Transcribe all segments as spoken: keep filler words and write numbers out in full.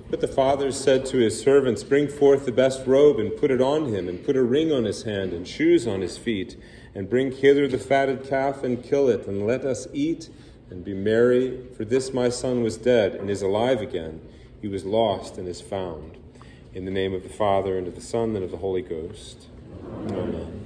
But the father said to his servants, "Bring forth the best robe and put it on him, and put a ring on his hand and shoes on his feet. And bring hither the fatted calf and kill it, and let us eat and be merry. For this my son was dead and is alive again. He was lost and is found." In the name of the Father, and of the Son, and of the Holy Ghost. Amen.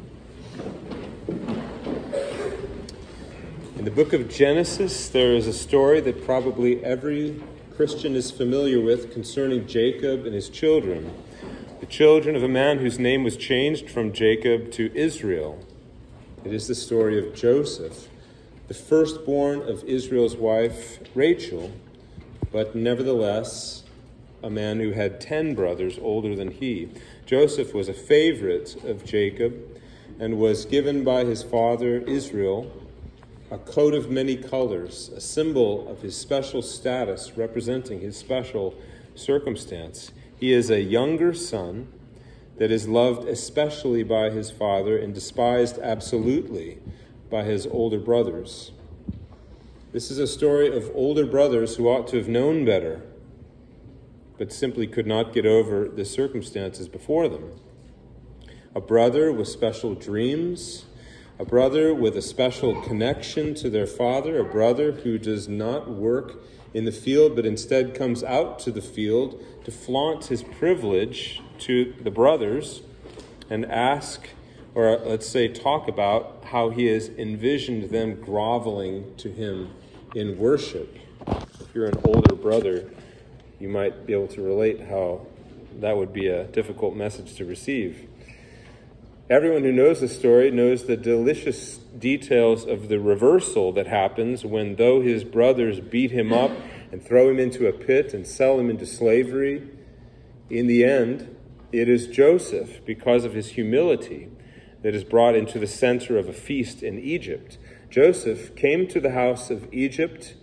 In the book of Genesis, there is a story that probably every Christian is familiar with concerning Jacob and his children, the children of a man whose name was changed from Jacob to Israel. It is the story of Joseph, the firstborn of Israel's wife Rachel, but nevertheless a man who had ten brothers older than he. Joseph was a favorite of Jacob and was given by his father Israel a coat of many colors, a symbol of his special status representing his special circumstance. He is a younger son that is loved especially by his father and despised absolutely by his older brothers. This is a story of older brothers who ought to have known better, but simply could not get over the circumstances before them. A brother with special dreams, a brother with a special connection to their father, a brother who does not work in the field, but instead comes out to the field to flaunt his privilege to the brothers and ask, or let's say talk about how he has envisioned them groveling to him in worship. If you're an older brother, you might be able to relate how that would be a difficult message to receive. Everyone who knows the story knows the delicious details of the reversal that happens when, though his brothers beat him up and throw him into a pit and sell him into slavery, in the end, it is Joseph, because of his humility, that is brought into the center of a feast in Egypt. Joseph came to the house of Egypt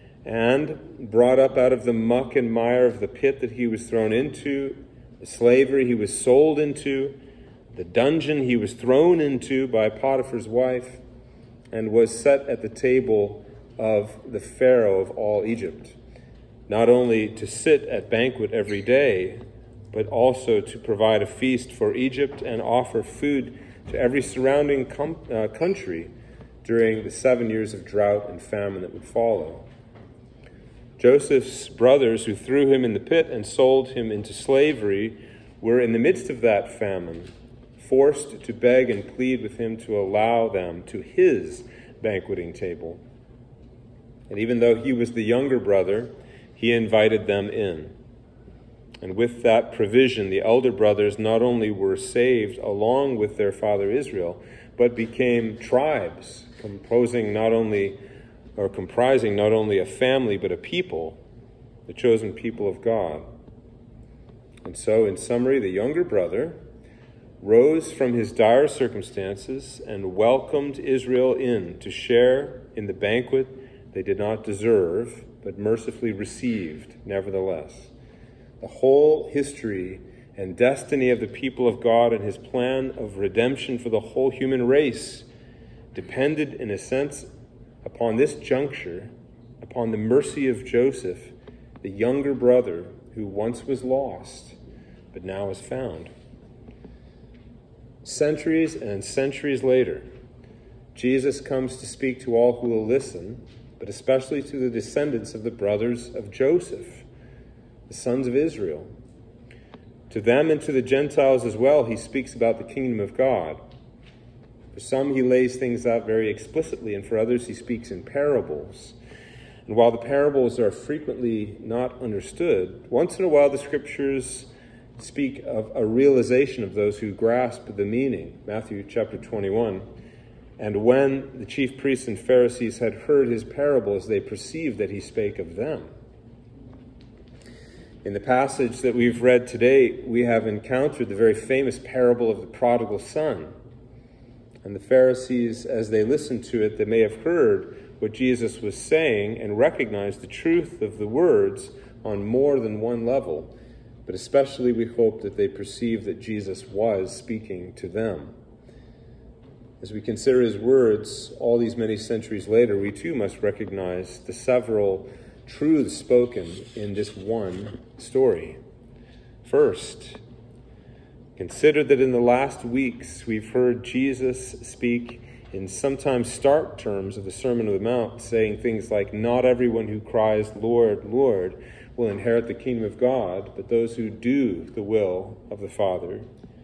and brought up out of the muck and mire of the pit that he was thrown into, the slavery he was sold into, the dungeon he was thrown into by Potiphar's wife, and was set at the table of the Pharaoh of all Egypt, not only to sit at banquet every day, but also to provide a feast for Egypt and offer food to every surrounding com- uh, country during the seven years of drought and famine that would follow. Joseph's brothers, who threw him in the pit and sold him into slavery, were in the midst of that famine, forced to beg and plead with him to allow them to his banqueting table. And even though he was the younger brother, he invited them in. And with that provision, the elder brothers not only were saved along with their father Israel, but became tribes, composing not only or comprising not only a family but a people, the chosen people of God. And so, in summary, the younger brother rose from his dire circumstances and welcomed Israel in to share in the banquet they did not deserve, but mercifully received nevertheless. The whole history and destiny of the people of God and his plan of redemption for the whole human race depended, in a sense, upon this juncture, upon the mercy of Joseph, the younger brother who once was lost, but now is found. Centuries and centuries later, Jesus comes to speak to all who will listen, but especially to the descendants of the brothers of Joseph, the sons of Israel. To them and to the Gentiles as well, he speaks about the kingdom of God. For some, he lays things out very explicitly, and for others, he speaks in parables. And while the parables are frequently not understood, once in a while the scriptures speak of a realization of those who grasp the meaning. Matthew chapter twenty-one. And when the chief priests and Pharisees had heard his parables, they perceived that he spake of them. In the passage that we've read today, we have encountered the very famous parable of the prodigal son. And the Pharisees, as they listened to it, they may have heard what Jesus was saying and recognized the truth of the words on more than one level. But especially we hope that they perceive that Jesus was speaking to them. As we consider his words all these many centuries later, we too must recognize the several truths spoken in this one story. First, consider that in the last weeks we've heard Jesus speak in sometimes stark terms of the Sermon on the Mount, saying things like, "Not everyone who cries, 'Lord, Lord,' will inherit the kingdom of God, but those who do the will of the Father."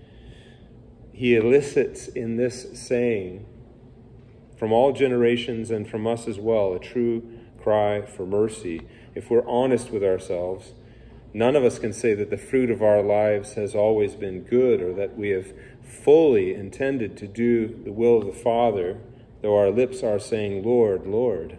He elicits in this saying, from all generations and from us as well, a true cry for mercy. If we're honest with ourselves, none of us can say that the fruit of our lives has always been good, or that we have fully intended to do the will of the Father, though our lips are saying, "Lord, Lord."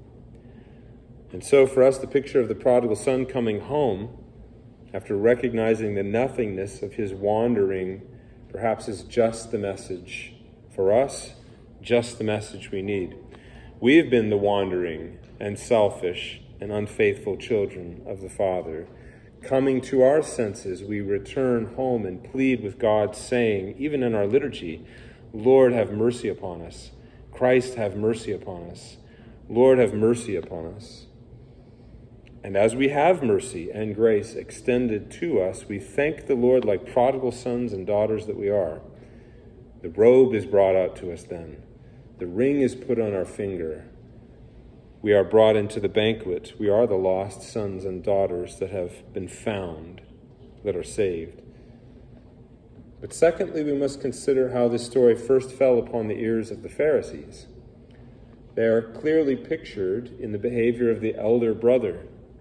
And so for us, the picture of the prodigal son coming home, after recognizing the nothingness of his wandering, perhaps is just the message for us, just the message we need. We've been the wandering and selfish and unfaithful children of the Father. Coming to our senses, we return home and plead with God, saying, even in our liturgy, "Lord, have mercy upon us. Christ, have mercy upon us. Lord, have mercy upon us." And as we have mercy and grace extended to us, we thank the Lord like prodigal sons and daughters that we are. The robe is brought out to us then. The ring is put on our finger. We are brought into the banquet. We are the lost sons and daughters that have been found, that are saved. But secondly, we must consider how this story first fell upon the ears of the Pharisees. They are clearly pictured in the behavior of the elder brother.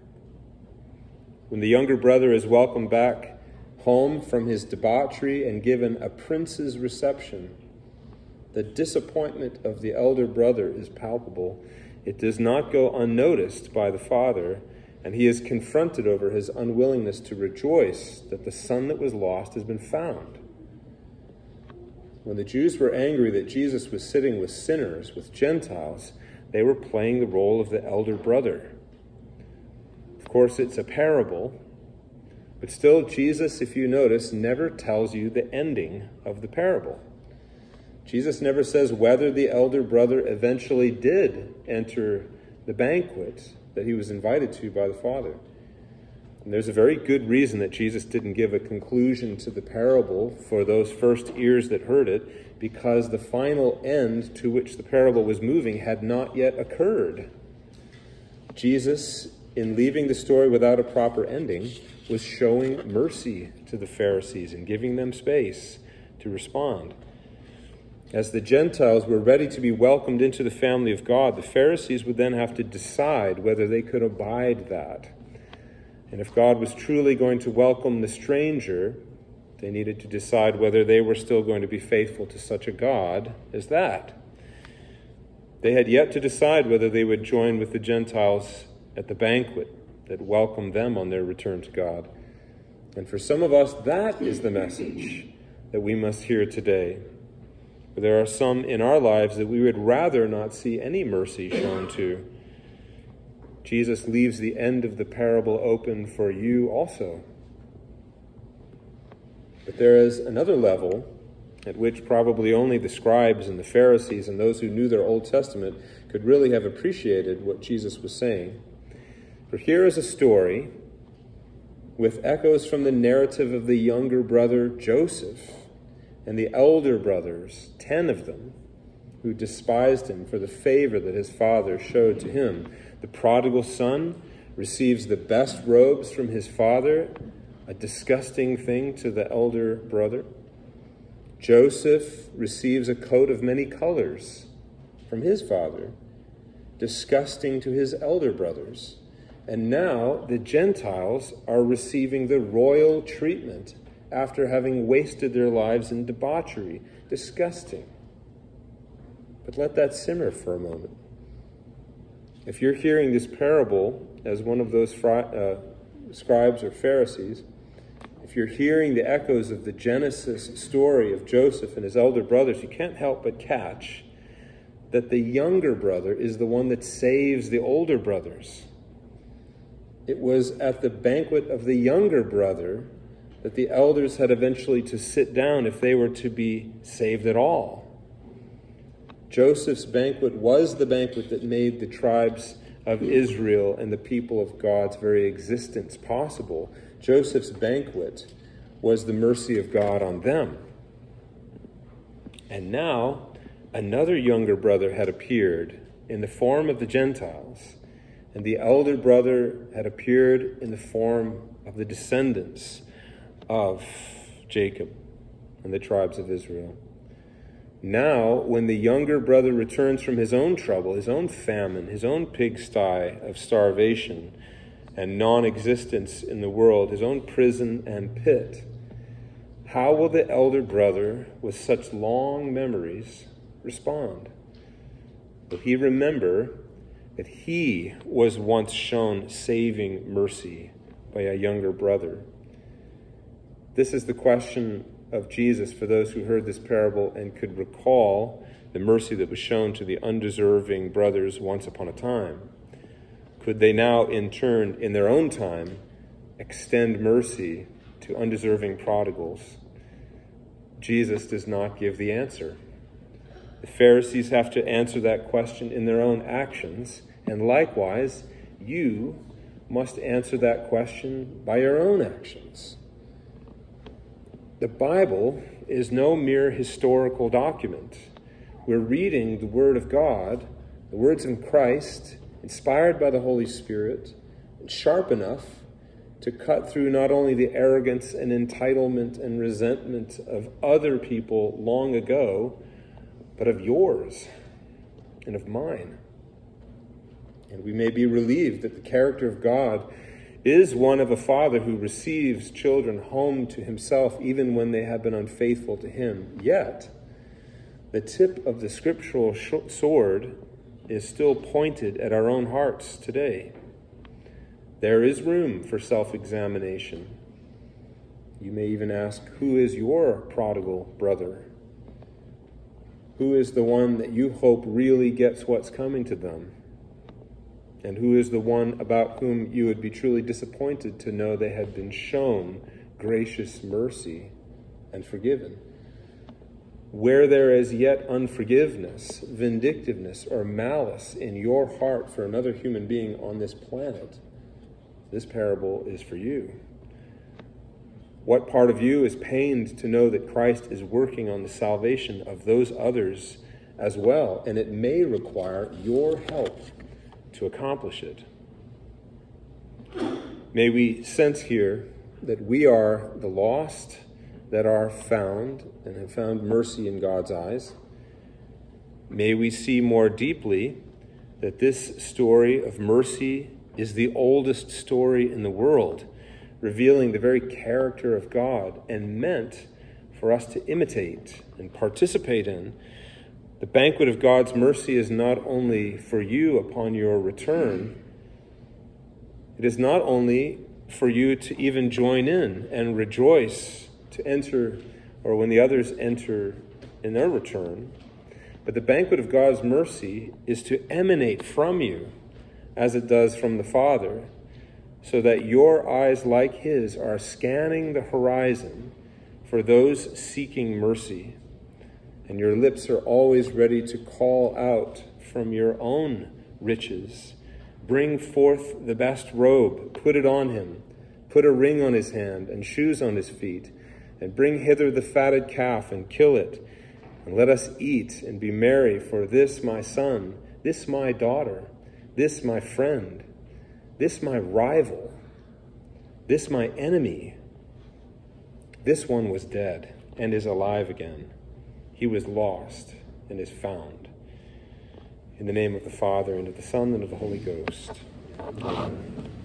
When the younger brother is welcomed back home from his debauchery and given a prince's reception, the disappointment of the elder brother is palpable. It does not go unnoticed by the father, and he is confronted over his unwillingness to rejoice that the son that was lost has been found. When the Jews were angry that Jesus was sitting with sinners, with Gentiles, they were playing the role of the elder brother. Of course, it's a parable, but still Jesus, if you notice, never tells you the ending of the parable. Jesus never says whether the elder brother eventually did enter the banquet that he was invited to by the Father. And there's a very good reason that Jesus didn't give a conclusion to the parable for those first ears that heard it, because the final end to which the parable was moving had not yet occurred. Jesus, in leaving the story without a proper ending, was showing mercy to the Pharisees and giving them space to respond. As the Gentiles were ready to be welcomed into the family of God, the Pharisees would then have to decide whether they could abide that. And if God was truly going to welcome the stranger, they needed to decide whether they were still going to be faithful to such a God as that. They had yet to decide whether they would join with the Gentiles at the banquet that welcomed them on their return to God. And for some of us, that is the message that we must hear today. There are some in our lives that we would rather not see any mercy shown to. Jesus leaves the end of the parable open for you also. But there is another level at which probably only the scribes and the Pharisees and those who knew their Old Testament could really have appreciated what Jesus was saying. For here is a story with echoes from the narrative of the younger brother Joseph and the elder brothers, ten of them, who despised him for the favor that his father showed to him. The prodigal son receives the best robes from his father, a disgusting thing to the elder brother. Joseph receives a coat of many colors from his father, disgusting to his elder brothers. And now the Gentiles are receiving the royal treatment after having wasted their lives in debauchery. Disgusting. But let that simmer for a moment. If you're hearing this parable as one of those fri- uh, scribes or Pharisees, if you're hearing the echoes of the Genesis story of Joseph and his elder brothers, you can't help but catch that the younger brother is the one that saves the older brothers. It was at the banquet of the younger brother that the elders had eventually to sit down if they were to be saved at all. Joseph's banquet was the banquet that made the tribes of Israel and the people of God's very existence possible. Joseph's banquet was the mercy of God on them. And now another younger brother had appeared in the form of the Gentiles, and the elder brother had appeared in the form of the descendants of Jacob and the tribes of Israel. Now, when the younger brother returns from his own trouble, his own famine, his own pigsty of starvation and non-existence in the world, his own prison and pit, how will the elder brother, with such long memories, respond? Will he remember that he was once shown saving mercy by a younger brother? This is the question of Jesus for those who heard this parable and could recall the mercy that was shown to the undeserving brothers once upon a time. Could they now, in turn, in their own time, extend mercy to undeserving prodigals? Jesus does not give the answer. The Pharisees have to answer that question in their own actions, and likewise, you must answer that question by your own actions. The Bible is no mere historical document. We're reading the Word of God, the words of Christ, inspired by the Holy Spirit, and sharp enough to cut through not only the arrogance and entitlement and resentment of other people long ago, but of yours and of mine. And we may be relieved that the character of God is one of a father who receives children home to himself even when they have been unfaithful to him. Yet, the tip of the scriptural sword is still pointed at our own hearts today. There is room for self-examination. You may even ask, who is your prodigal brother? Who is the one that you hope really gets what's coming to them? And who is the one about whom you would be truly disappointed to know they had been shown gracious mercy and forgiven? Where there is yet unforgiveness, vindictiveness, or malice in your heart for another human being on this planet, this parable is for you. What part of you is pained to know that Christ is working on the salvation of those others as well, and it may require your help to accomplish it? May we sense here that we are the lost that are found and have found mercy in God's eyes. May we see more deeply that this story of mercy is the oldest story in the world, revealing the very character of God and meant for us to imitate and participate in. The banquet of God's mercy is not only for you upon your return, it is not only for you to even join in and rejoice to enter, or when the others enter in their return, but the banquet of God's mercy is to emanate from you as it does from the Father, so that your eyes, like his, are scanning the horizon for those seeking mercy, and your lips are always ready to call out from your own riches. Bring forth the best robe, put it on him, put a ring on his hand and shoes on his feet, and bring hither the fatted calf and kill it, and let us eat and be merry, for this my son, this my daughter, this my friend, this my rival, this my enemy, this one was dead and is alive again. He was lost and is found. In the name of the Father, and of the Son, and of the Holy Ghost. Amen.